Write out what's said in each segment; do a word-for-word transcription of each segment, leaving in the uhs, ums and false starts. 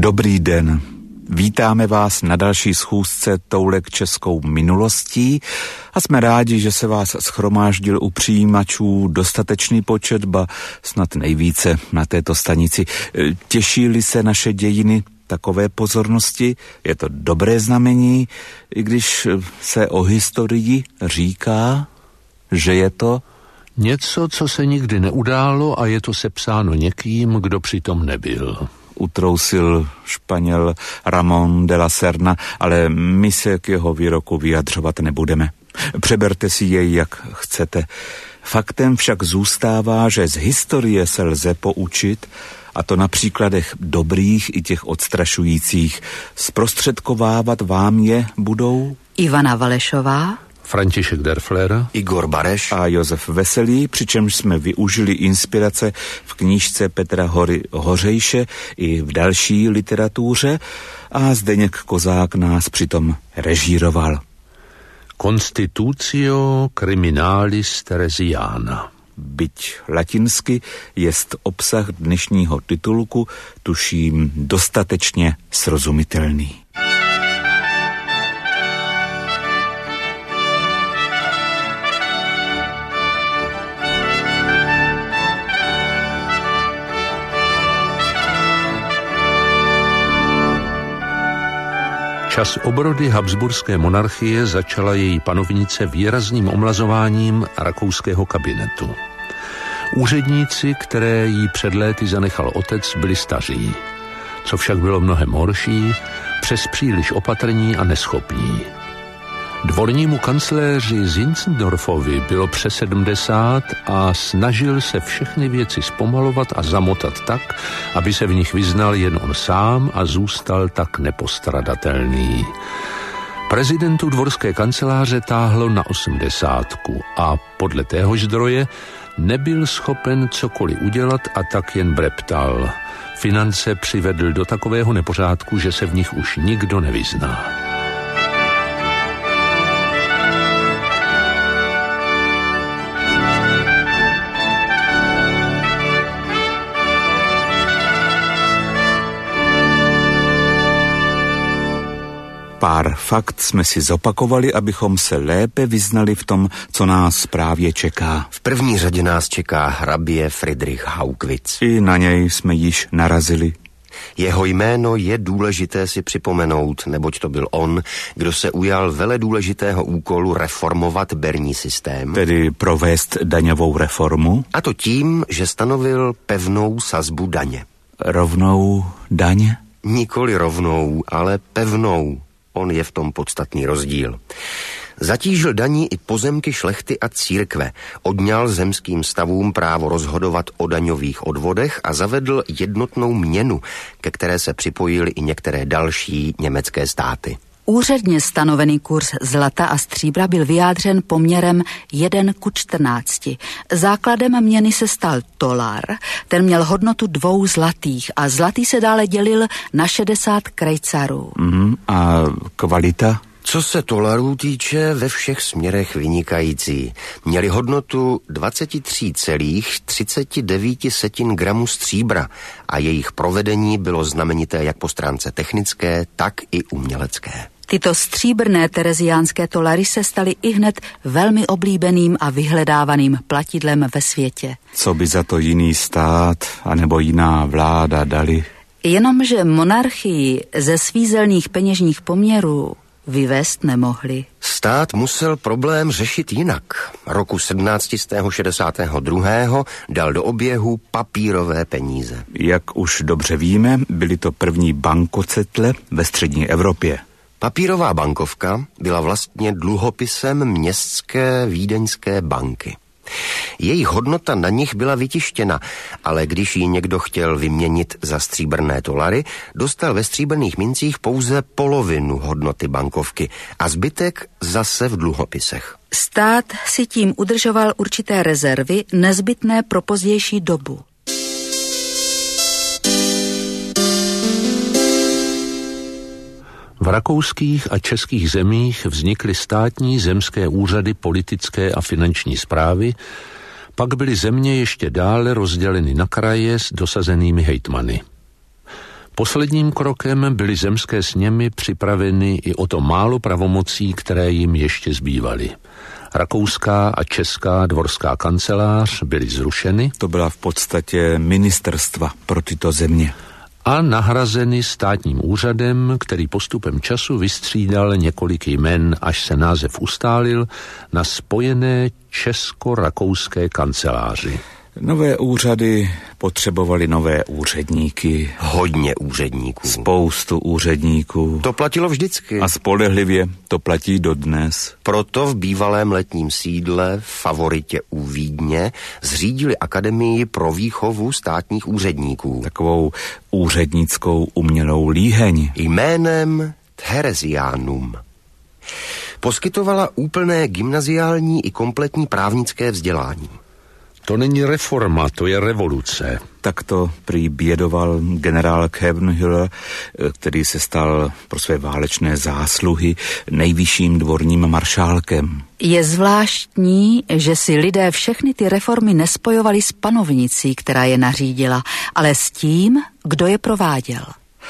Dobrý den. Vítáme vás na další schůzce Toulek českou minulostí a jsme rádi, že se vás shromáždil u přijímačů dostatečný počet, ba snad nejvíce na této stanici. Těší-li se naše dějiny takové pozornosti, je to dobré znamení, i když se o historii říká, že je to něco, co se nikdy neudálo a je to sepsáno někým, kdo přitom nebyl. Utrousil Španěl Ramón de la Serna, ale my se k jeho výroku vyjadřovat nebudeme. Přeberte si jej, jak chcete. Faktem však zůstává, že z historie se lze poučit, a to na příkladech dobrých i těch odstrašujících. Zprostředkovávat vám je budou Ivana Valešová, František Derfler, Igor Bareš a Josef Veselý, přičemž jsme využili inspirace v knížce Petra Hory Hořejše i v další literatuře a Zdeněk Kozák nás přitom režíroval. Constitutio Criminalis Theresiana. Byť latinsky jest obsah dnešního titulku, tuším, dostatečně srozumitelný. Čas obrody habsburské monarchie začala její panovnice výrazným omlazováním rakouského kabinetu. Úředníci, které jí před léty zanechal otec, byli staří. Co však bylo mnohem horší, přes příliš opatrní a neschopní. Dvornímu kancléři Zinzendorfovi bylo přes sedmdesát a snažil se všechny věci zpomalovat a zamotat tak, aby se v nich vyznal jen on sám a zůstal tak nepostradatelný. Prezidentu dvorské kanceláře táhlo na osmdesátku a podle téhož zdroje nebyl schopen cokoliv udělat a tak jen breptal. Finance přivedl do takového nepořádku, že se v nich už nikdo nevyzná. Pár fakt jsme si zopakovali, abychom se lépe vyznali v tom, co nás právě čeká. V první řadě nás čeká hrabě Friedrich Haugwitz. I na něj jsme již narazili. Jeho jméno je důležité si připomenout, neboť to byl on, kdo se ujal veledůležitého úkolu reformovat berní systém. Tedy provést daňovou reformu. A to tím, že stanovil pevnou sazbu daně. Rovnou daň? Nikoli rovnou, ale pevnou. On je v tom podstatný rozdíl. Zatížil daní i pozemky šlechty a církve, odňal zemským stavům právo rozhodovat o daňových odvodech a zavedl jednotnou měnu, ke které se připojily i některé další německé státy. Úředně stanovený kurz zlata a stříbra byl vyjádřen poměrem jeden ku čtrnácti. Základem měny se stal tolar, ten měl hodnotu dvou zlatých a zlatý se dále dělil na šedesát krejcarů. Mm, a kvalita? Co se tolarů týče, ve všech směrech vynikající. Měli hodnotu dvacet tři celá třicet devět gramů stříbra a jejich provedení bylo znamenité jak po stránce technické, tak i umělecké. Tyto stříbrné tereziánské tolary se staly ihned velmi oblíbeným a vyhledávaným platidlem ve světě. Co by za to jiný stát anebo jiná vláda dali? Jenomže monarchii ze svízelných peněžních poměrů vyvést nemohli. Stát musel problém řešit jinak. Roku sedmnáct šedesát dva dal do oběhu papírové peníze. Jak už dobře víme, byly to první bankocetle ve střední Evropě. Papírová bankovka byla vlastně dluhopisem městské vídeňské banky. Jejich hodnota na nich byla vytištěna, ale když ji někdo chtěl vyměnit za stříbrné dolary, dostal ve stříbrných mincích pouze polovinu hodnoty bankovky a zbytek zase v dluhopisech. Stát si tím udržoval určité rezervy nezbytné pro pozdější dobu. V rakouských a českých zemích vznikly státní zemské úřady politické a finanční správy, pak byly země ještě dále rozděleny na kraje s dosazenými hejtmany. Posledním krokem byly zemské sněmy připraveny i o to málo pravomocí, které jim ještě zbývaly. Rakouská a česká dvorská kancelář byly zrušeny. To byla v podstatě ministerstva pro tyto země. A nahrazeny státním úřadem, který postupem času vystřídal několik jmen, až se název ustálil na spojené česko-rakouské kanceláři. Nové úřady potřebovaly nové úředníky. Hodně úředníků. Spoustu úředníků. To platilo vždycky. A spolehlivě to platí dodnes. Proto v bývalém letním sídle, v Favoritě u Vídně, zřídili akademii pro výchovu státních úředníků. Takovou úřednickou umělou líheň. Jménem Theresianum. Poskytovala úplné gymnaziální i kompletní právnické vzdělání. To není reforma, to je revoluce. Tak to prý bědoval generál Khevenhüller, který se stal pro své válečné zásluhy nejvyšším dvorním maršálkem. Je zvláštní, že si lidé všechny ty reformy nespojovali s panovnicí, která je nařídila, ale s tím, kdo je prováděl.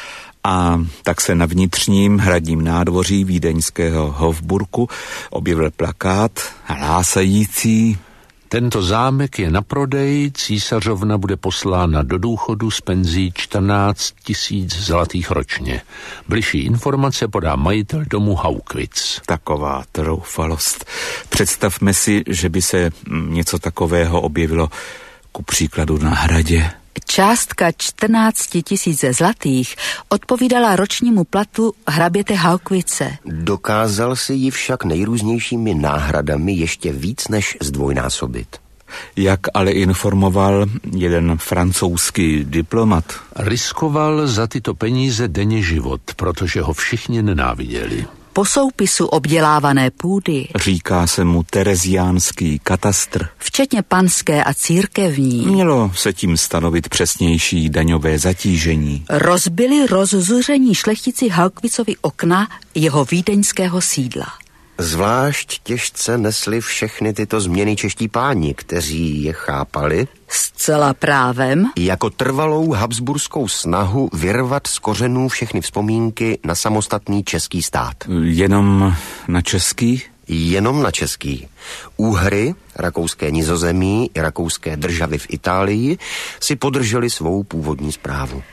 A tak se na vnitřním hradním nádvoří vídeňského Hofburku objevil plakát hlásající: Tento zámek je na prodej, císařovna bude poslána do důchodu s penzí čtrnáct tisíc zlatých ročně. Bližší informace podá majitel domu Haugwitz. Taková troufalost. Představme si, že by se něco takového objevilo ku příkladu na hradě. Částka čtrnáct tisíc zlatých odpovídala ročnímu platu hraběte Haugwitze. Dokázal si ji však nejrůznějšími náhradami ještě víc než zdvojnásobit. Jak ale informoval jeden francouzský diplomat. Riskoval za tyto peníze denně život, protože ho všichni nenáviděli. Po soupisu obdělávané půdy, říká se mu tereziánský katastr, včetně panské a církevní, mělo se tím stanovit přesnější daňové zatížení. Rozbili rozzuření šlechtici Haugwitzovi okna jeho vídeňského sídla. Zvlášť těžce nesli všechny tyto změny čeští páni, kteří je chápali zcela právem jako trvalou habsburskou snahu vyrvat z kořenů všechny vzpomínky na samostatný český stát. Jenom na český? Jenom na český. Úhry, rakouské Nizozemí i rakouské državy v Itálii si podrželi svou původní správu.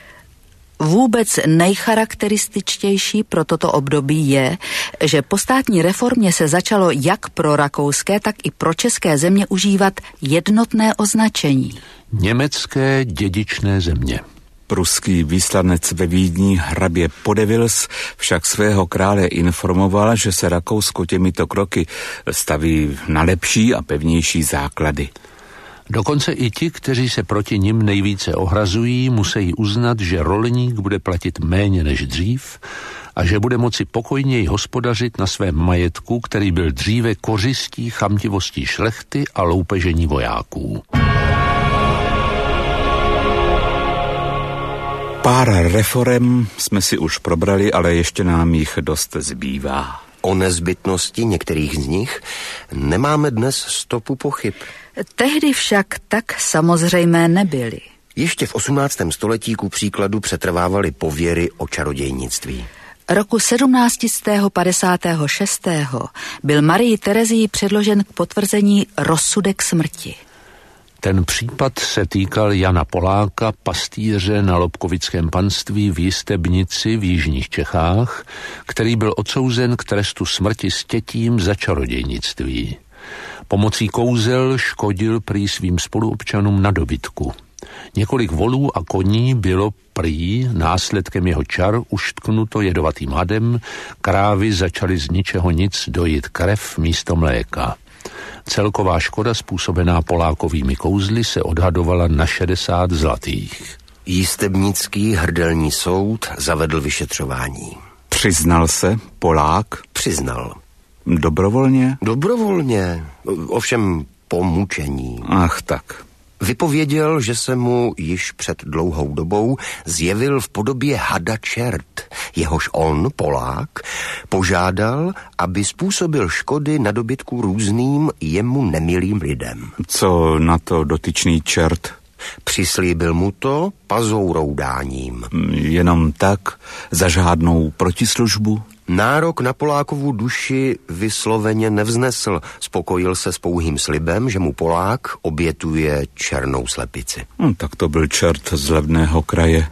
Vůbec nejcharakterističtější pro toto období je, že po státní reformě se začalo jak pro rakouské, tak i pro české země užívat jednotné označení. Německé dědičné země. Pruský výslanec ve Vídni hrabě Podevils však svého krále informoval, že se Rakousko těmito kroky staví na lepší a pevnější základy. Dokonce i ti, kteří se proti nim nejvíce ohrazují, musí uznat, že rolník bude platit méně než dřív a že bude moci pokojněji hospodařit na svém majetku, který byl dříve kořistí chamtivostí šlechty a loupežení vojáků. Pár reforem jsme si už probrali, ale ještě nám jich dost zbývá. O nezbytnosti některých z nich nemáme dnes stopu pochyb. Tehdy však tak samozřejmé nebyly. Ještě v osmnáctém století ku příkladu přetrvávaly pověry o čarodějnictví. Roku sedmnáct padesát šest byl Marii Terezii předložen k potvrzení rozsudek smrti. Ten případ se týkal Jana Poláka, pastýře na Lobkovickém panství v Jistebnici v jižních Čechách, který byl odsouzen k trestu smrti stětím za čarodějnictví. Pomocí kouzel škodil prý svým spoluobčanům na dobytku. Několik volů a koní bylo prý následkem jeho čar uštknuto jedovatým hadem, krávy začaly z ničeho nic dojit krev místo mléka. Celková škoda způsobená Polákovými kouzly se odhadovala na šedesát zlatých. Jistebnický hrdelní soud zavedl vyšetřování. Přiznal se Polák? Přiznal. Dobrovolně? Dobrovolně, ovšem po mučení. Ach tak. Vypověděl, že se mu již před dlouhou dobou zjevil v podobě hada čert, jehož on, Polák, požádal, aby způsobil škody na dobytku různým jemu nemilým lidem. Co na to dotyčný čert? Přislíbil mu to pazouroudáním. Jenom tak? Za žádnou protislužbu? Nárok na Polákovu duši vysloveně nevznesl. Spokojil se s pouhým slibem, že mu Polák obětuje černou slepici. No, tak to byl čert z levného kraje.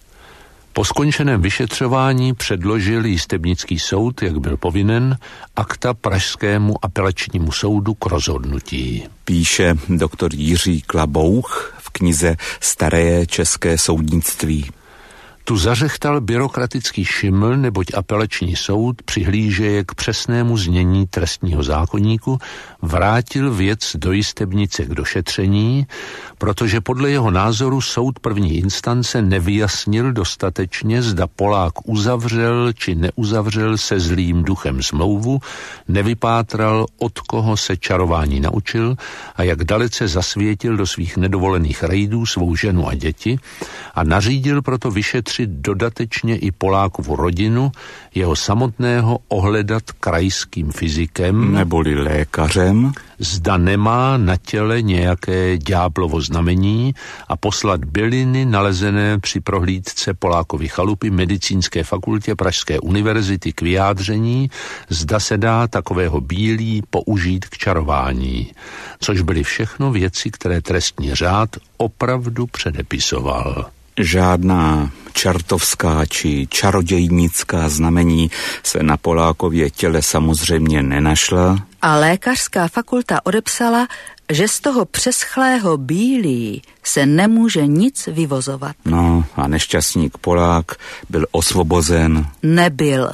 Po skončeném vyšetřování předložil Jistebnický soud, jak byl povinen, akta pražskému apelačnímu soudu k rozhodnutí. Píše doktor Jiří Klabouch v knize Staré české soudnictví. Tu zařechtal byrokratický šiml, neboť apelační soud přihlížeje k přesnému znění trestního zákoníku, vrátil věc do Jistebnice k došetření, protože podle jeho názoru soud první instance nevyjasnil dostatečně, zda Polák uzavřel či neuzavřel se zlým duchem smlouvu, nevypátral, od koho se čarování naučil a jak dalece zasvětil do svých nedovolených rejdů svou ženu a děti a nařídil proto vyšetřit dodatečně i Polákovu rodinu, jeho samotného ohledat krajským fyzikem neboli lékařem, zda nemá na těle nějaké ďáblovo znamení a poslat byliny nalezené při prohlídce Polákovy chalupy Medicínské fakultě Pražské univerzity k vyjádření, zda se dá takového bílí použít k čarování, což byly všechno věci, které trestní řád opravdu předepisoval. Žádná čartovská či čarodějnická znamení se na Polákově těle samozřejmě nenašla. A lékařská fakulta odepsala, že z toho přeschlého bílí se nemůže nic vyvozovat. No a nešťastník Polák byl osvobozen. Nebyl.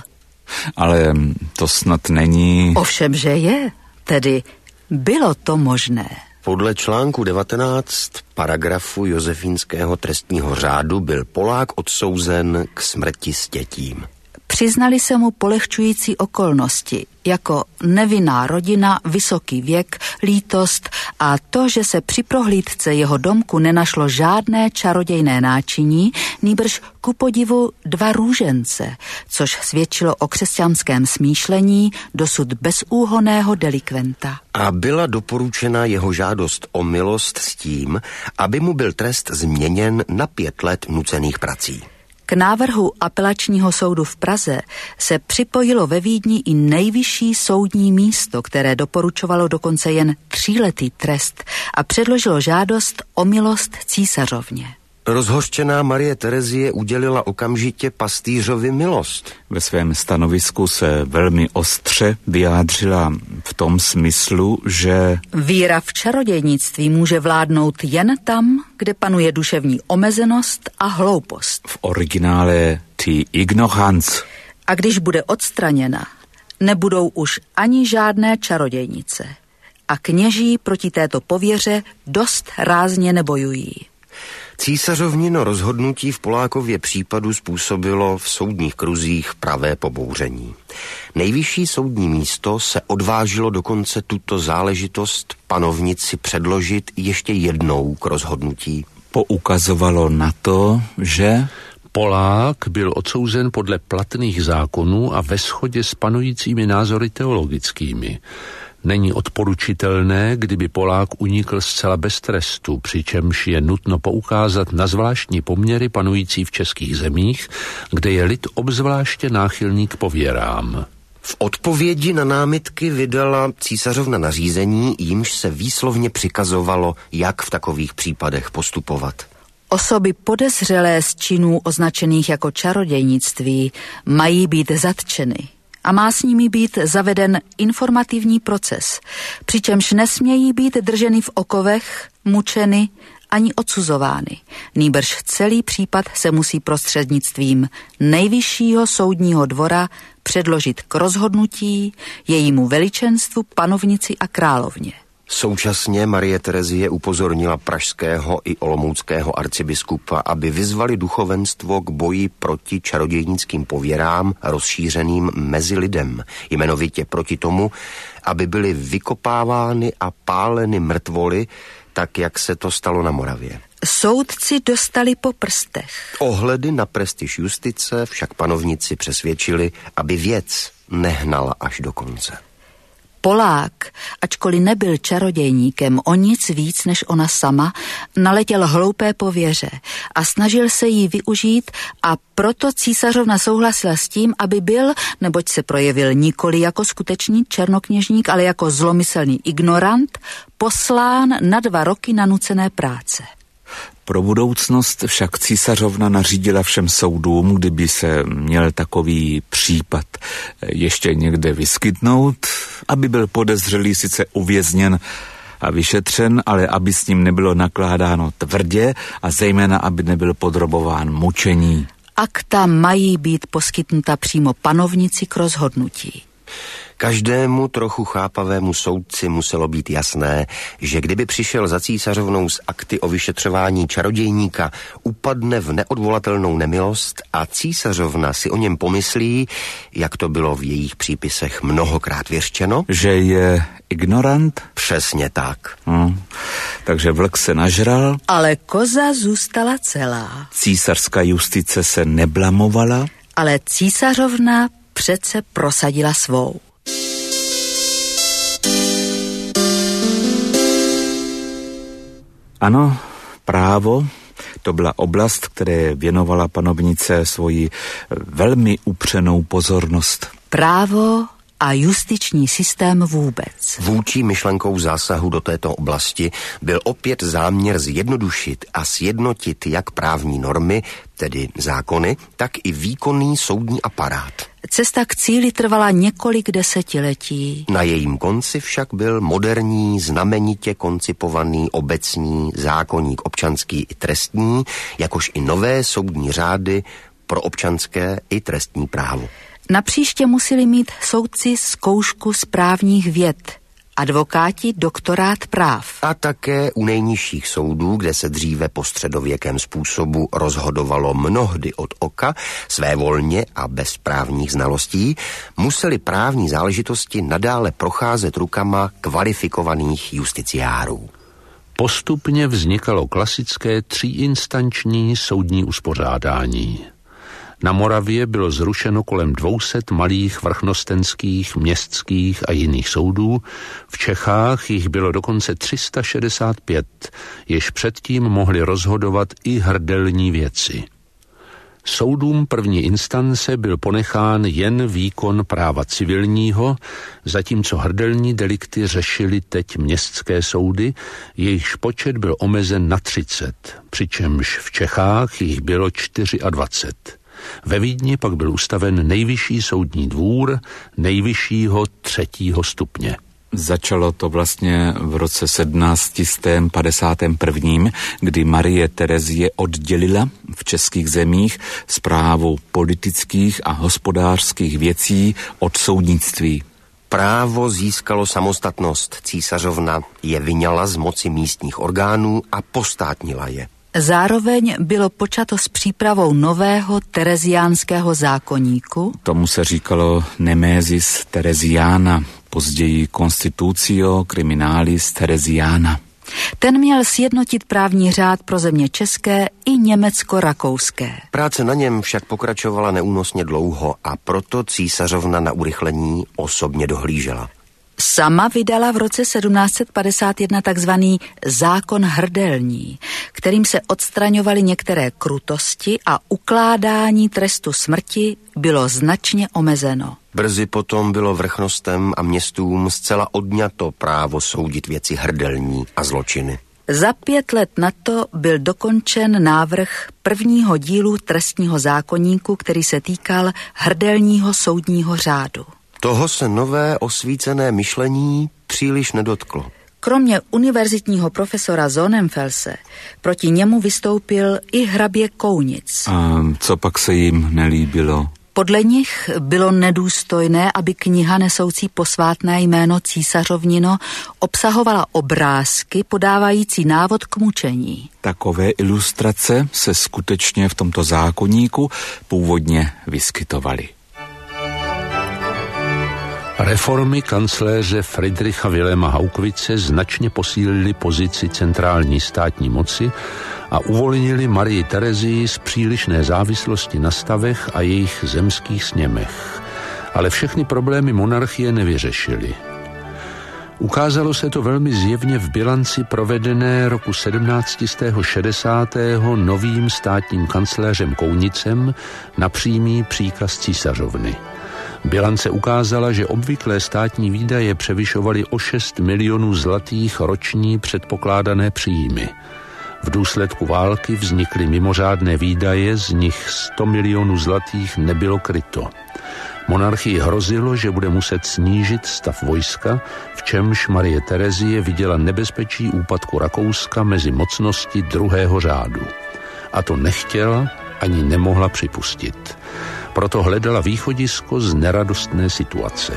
Ale to snad není... Ovšem, že je. Tedy bylo to možné. Podle článku devatenáct paragrafu Josefínského trestního řádu byl Polák odsouzen k smrti s dětím. Přiznali se mu polehčující okolnosti, jako nevinná rodina, vysoký věk, lítost a to, že se při prohlídce jeho domku nenašlo žádné čarodějné náčiní, nýbrž ku podivu dva růžence, což svědčilo o křesťanském smýšlení dosud bezúhonného delikventa. A byla doporučena jeho žádost o milost s tím, aby mu byl trest změněn na pět let nucených prací. K návrhu apelačního soudu v Praze se připojilo ve Vídni i nejvyšší soudní místo, které doporučovalo dokonce jen tříletý trest a předložilo žádost o milost císařovně. Rozhořčená Marie Terezie udělila okamžitě pastýřovi milost. Ve svém stanovisku se velmi ostře vyjádřila v tom smyslu, že víra v čarodějnictví může vládnout jen tam, kde panuje duševní omezenost a hloupost. V originále ty ignorance. A když bude odstraněna, nebudou už ani žádné čarodějnice. A kněží proti této pověře dost rázně nebojují. Císařovnino rozhodnutí v Polákově případu způsobilo v soudních kruzích pravé pobouření. Nejvyšší soudní místo se odvážilo dokonce tuto záležitost panovnici předložit ještě jednou k rozhodnutí. Poukazovalo na to, že Polák byl odsouzen podle platných zákonů a ve shodě s panujícími názory teologickými. Není odporučitelné, kdyby Polák unikl zcela bez trestu, přičemž je nutno poukázat na zvláštní poměry panující v českých zemích, kde je lid obzvláště náchylný k pověrám. V odpovědi na námitky vydala císařovna nařízení, jímž se výslovně přikazovalo, jak v takových případech postupovat. Osoby podezřelé z činů označených jako čarodějnictví mají být zatčeny a má s nimi být zaveden informativní proces, přičemž nesmějí být drženy v okovech, mučeny ani odsuzovány. Nýbrž celý případ se musí prostřednictvím nejvyššího soudního dvora předložit k rozhodnutí jejímu veličenstvu, panovnici a královně. Současně Marie Terezie upozornila pražského i olomouckého arcibiskupa, aby vyzvali duchovenstvo k boji proti čarodějnickým pověrám rozšířeným mezi lidem, jmenovitě proti tomu, aby byly vykopávány a páleny mrtvoly, tak jak se to stalo na Moravě. Soudci dostali po prstech. Ohledy na prestiž justice však panovníci přesvědčili, aby věc nehnala až do konce. Polák, ačkoliv nebyl čarodějníkem o nic víc než ona sama, naletěl hloupé pověře a snažil se jí využít, a proto císařovna souhlasila s tím, aby byl, neboť se projevil nikoli jako skutečný černokněžník, ale jako zlomyslný ignorant, poslán na dva roky na nucené práce. Pro budoucnost však císařovna nařídila všem soudům, kdyby se měl takový případ ještě někde vyskytnout, aby byl podezřelý sice uvězněn a vyšetřen, ale aby s ním nebylo nakládáno tvrdě a zejména, aby nebyl podrobován mučení. Akta mají být poskytnuta přímo panovnici k rozhodnutí. Každému trochu chápavému soudci muselo být jasné, že kdyby přišel za císařovnou z akty o vyšetřování čarodějníka, upadne v neodvolatelnou nemilost a císařovna si o něm pomyslí, jak to bylo v jejich přípisech mnohokrát vyřčeno. Že je ignorant? Přesně tak. Hmm. Takže vlk se nažral. Ale koza zůstala celá. Císařská justice se neblamovala. Ale císařovna přece prosadila svou. Ano, právo, to byla oblast, které věnovala panovnice svoji velmi upřenou pozornost. Právo a justiční systém vůbec. Vůči myšlenkou zásahu do této oblasti byl opět záměr zjednodušit a sjednotit jak právní normy, tedy zákony, tak i výkonný soudní aparát. Cesta k cíli trvala několik desetiletí. Na jejím konci však byl moderní, znamenitě koncipovaný obecní zákoník občanský i trestní, jakož i nové soudní řády pro občanské i trestní právo. Napříště museli mít soudci zkoušku z právních věd, advokáti doktorát práv. A také u nejnižších soudů, kde se dříve po středověkém způsobu rozhodovalo mnohdy od oka, svévolně a bez právních znalostí, museli právní záležitosti nadále procházet rukama kvalifikovaných justiciárů. Postupně vznikalo klasické tříinstanční soudní uspořádání. Na Moravě bylo zrušeno kolem dvě stě malých vrchnostenských, městských a jiných soudů. V Čechách jich bylo dokonce tři sta šedesát pět, jež předtím mohli rozhodovat i hrdelní věci. Soudům první instance byl ponechán jen výkon práva civilního, zatímco hrdelní delikty řešily teď městské soudy, jejichž počet byl omezen na třicet, přičemž v Čechách jich bylo dvacet čtyři. Ve Vídni pak byl ustaven nejvyšší soudní dvůr nejvyššího třetího stupně. Začalo to vlastně v roce sedmnáct set padesát jedna, kdy Marie Terezie oddělila v českých zemích správu politických a hospodářských věcí od soudnictví. Právo získalo samostatnost, císařovna je vyňala z moci místních orgánů a postátnila je. Zároveň bylo počato s přípravou nového tereziánského zákoníku. Tomu se říkalo Nemesis Tereziana, později Constitutio Criminalis Tereziana. Ten měl sjednotit právní řád pro země české i německo-rakouské. Práce na něm však pokračovala neúnosně dlouho a proto císařovna na urychlení osobně dohlížela. Sama vydala v roce sedmnáct set padesát jedna takzvaný zákon hrdelní, kterým se odstraňovaly některé krutosti a ukládání trestu smrti bylo značně omezeno. Brzy potom bylo vrchnostem a městům zcela odňato právo soudit věci hrdelní a zločiny. Za pět let na to byl dokončen návrh prvního dílu trestního zákoníku, který se týkal hrdelního soudního řádu. Toho se nové osvícené myšlení příliš nedotklo. Kromě univerzitního profesora Sonnenfelse proti němu vystoupil i hrabě Kounic. A co pak se jim nelíbilo? Podle nich bylo nedůstojné, aby kniha nesoucí posvátné jméno císařovnino obsahovala obrázky podávající návod k mučení. Takové ilustrace se skutečně v tomto zákoníku původně vyskytovaly. Reformy kancléře Friedricha Wilhelma Haukvice značně posílily pozici centrální státní moci a uvolnili Marii Terezii z přílišné závislosti na stavech a jejich zemských sněmech. Ale všechny problémy monarchie nevyřešily. Ukázalo se to velmi zjevně v bilanci provedené roku sedmnáct set šedesát novým státním kancléřem Kounicem na přímý příkaz císařovny. Bilance ukázala, že obvyklé státní výdaje převyšovaly o šest milionů zlatých roční předpokládané příjmy. V důsledku války vznikly mimořádné výdaje, z nich sto milionů zlatých nebylo kryto. Monarchii hrozilo, že bude muset snížit stav vojska, v čemž Marie Terezie viděla nebezpečí úpadku Rakouska mezi mocnosti druhého řádu. A to nechtěla ani nemohla připustit. Proto hledala východisko z neradostné situace.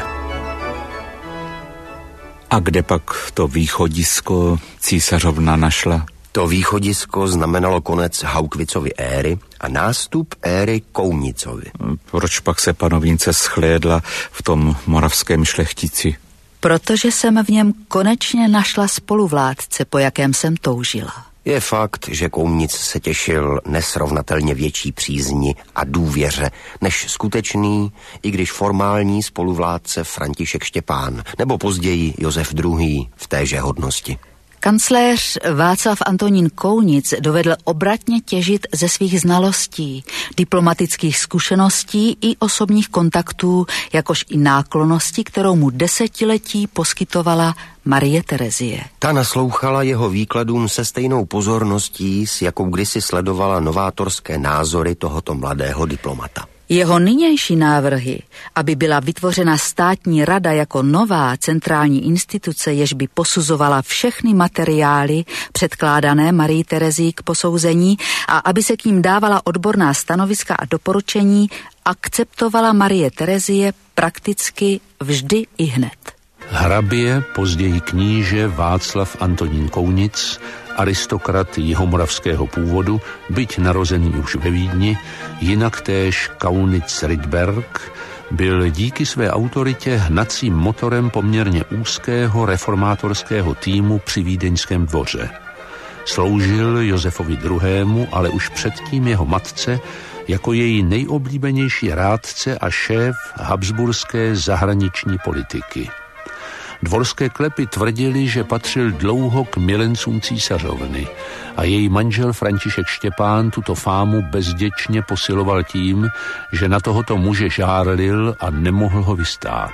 A kde pak to východisko císařovna našla? To východisko znamenalo konec Haugwicovy éry a nástup éry Kounicovy. Proč pak se panovnice shlédla v tom moravském šlechtici? Protože jsem v něm konečně našla spoluvládce, po jakém jsem toužila. Je fakt, že Kounic se těšil nesrovnatelně větší přízni a důvěře než skutečný, i když formální spoluvládce František Štěpán, nebo později Josef druhý. v téže hodnosti. Kancléř Václav Antonín Kounic dovedl obratně těžit ze svých znalostí, diplomatických zkušeností i osobních kontaktů, jakož i náklonnosti, kterou mu desetiletí poskytovala Marie Terezie. Ta naslouchala jeho výkladům se stejnou pozorností, s jakou kdysi sledovala novátorské názory tohoto mladého diplomata. Jeho nynější návrhy, aby byla vytvořena státní rada jako nová centrální instituce, jež by posuzovala všechny materiály předkládané Marii Terezii k posouzení a aby se k ním dávala odborná stanoviska a doporučení, akceptovala Marie Terezie prakticky vždy i hned. Hrabě, později kníže Václav Antonín Kounic, aristokrat jihomoravského původu, byť narozený už ve Vídni, jinak též Kaunitz Rydberg, byl díky své autoritě hnacím motorem poměrně úzkého reformátorského týmu při vídeňském dvoře. Sloužil Josefovi druhému, ale už předtím jeho matce, jako její nejoblíbenější rádce a šéf habsburské zahraniční politiky. Dvorské klepy tvrdili, že patřil dlouho k milencům císařovny a její manžel František Štěpán tuto fámu bezděčně posiloval tím, že na tohoto muže žárlil a nemohl ho vystát.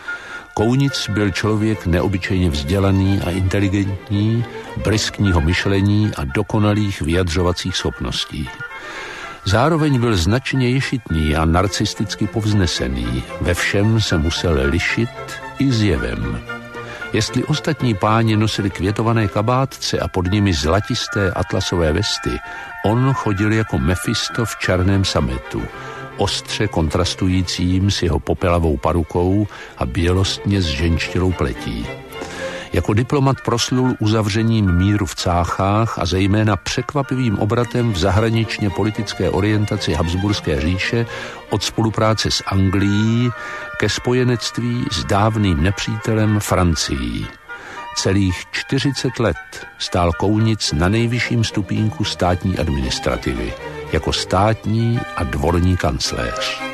Kounic byl člověk neobyčejně vzdělaný a inteligentní, bryskního myšlení a dokonalých vyjadřovacích schopností. Zároveň byl značně ješitný a narcisticky povznesený, ve všem se musel lišit i zjevem. Jestli ostatní páni nosili květované kabátce a pod nimi zlatisté atlasové vesty, on chodil jako Mefisto v černém sametu, ostře kontrastujícím s jeho popelavou parukou a bělostně zženštělou pletí. Jako diplomat proslul uzavřením míru v Cáchách a zejména překvapivým obratem v zahraničně politické orientaci Habsburské říše od spolupráce s Anglií ke spojenectví s dávným nepřítelem Francií. Celých čtyřicet let stál Kounic na nejvyšším stupínku státní administrativy, jako státní a dvorní kancléř.